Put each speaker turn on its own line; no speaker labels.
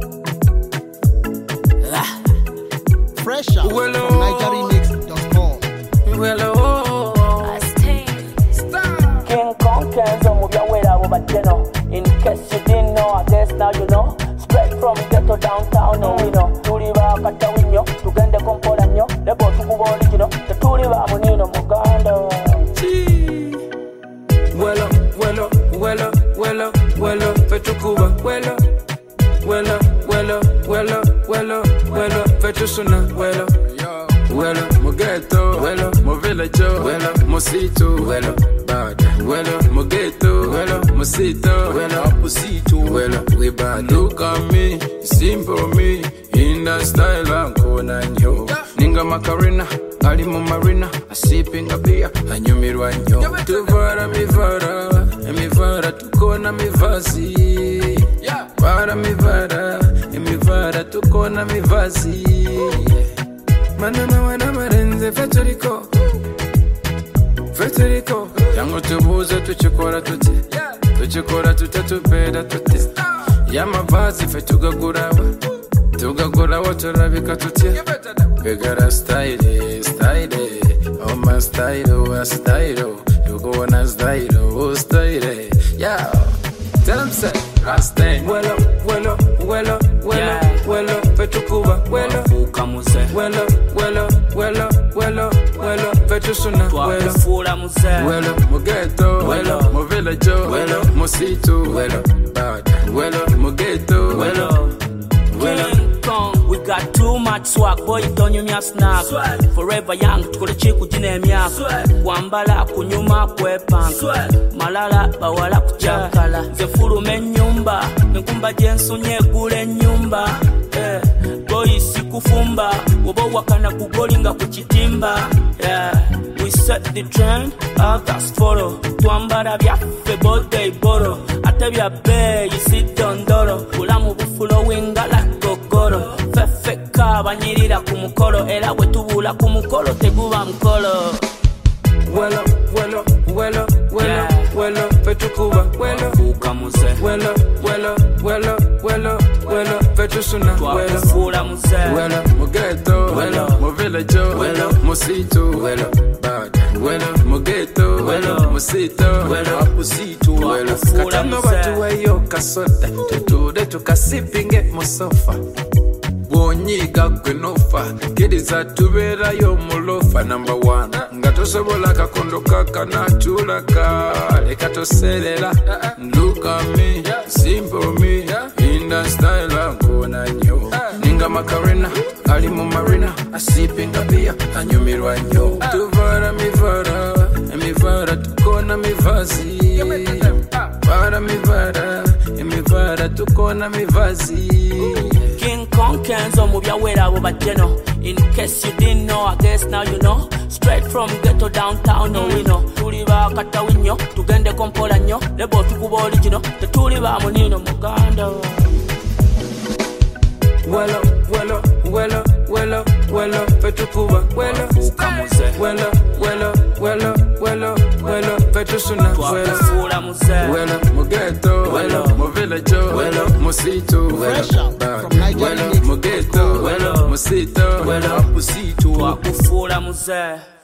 Fresh out from NigerRemix.com.
King Kong Kenzo move your way out of Geno. In case you didn't know, I guess now you know. Straight from ghetto downtown, no we know. Turiba Katawinyo, Tugende Kompolanyo, the boat to go original, the Turiba Munino Muganda. Wello, Petukuba, wello, Petusuna, wello, Mogeto, mo villaggio, Mosito, bad, Mogeto, Mosito, Opposito, we bad. Look at me, simple me, in the style I'm gonna nyo. Ninga Macarena, Alimo Marina, a sipping a beer, and you me right nyo. Tuvara mi vara, tukona mi vazi. Para mi vara, tukona mi vazi. Manana wana marenze Federico Yango tubuze tuchikora tuti Tuchikora tutatubeda tuti Yama vazi fe tugagurawa turabika tuti Begara style Oh my style You go on a style Yeah Tell them say Rastain Wello Petukuba Wello Petusuna Wello Mogeto Mo villaggio Mosito bad Mogeto
King Kong, we got too much swag, boy, don't you me a snap. Forever young, tukole chiku jine miyaku. Wambala kunyuma kwe punk. Malala bawala kuchakala. Zefuru menyumba, nkumba jensu nyegule nyumba. Boy sikufumba, wobo wakana kugolinga kuchitimba. We set the trend, others follow. Twambara byafe bode boro. Atebya be, you sit down doro. Ulamu bufulo wingala kokoro. Fefeka banyirira kumukolo. Era wetubula kumukolo teguba mkolo. Wello, Petukuba, wello, Petusuna, wello, Mogeto, Mo villaggio, Mosito, bad, Mogeto, Mosito, Opposito, Katano batu yo kasota, tutude tukasipinge mosofa. Wonyiga gwenofa, kiriza tubera yo mulofa number 1. Ngatosobola kakondo kakanatulaka, leka toselela. Look at me, simple me, in the style I'm gonna nyo. Ninga Macarena, Alimo Marina, a sipping a beer, and you me right nyo. Tuvara mi vara, tukona mi vazi. Para mi vara, tukona mi vazi. King Kong Kenzo move your way out of Geno. In case you didn't know, I guess now you know. Straight from ghetto downtown, no we know. Turiba Katawinyo, Tugende Kompolanyo, the boat to go original, the Turiba Munino Muganda. Wello, Petukuba, wello, Petusuna, wello, Mogeto, Mo villaggio, Mosito, bad, Mogeto, Mosito, Opposito,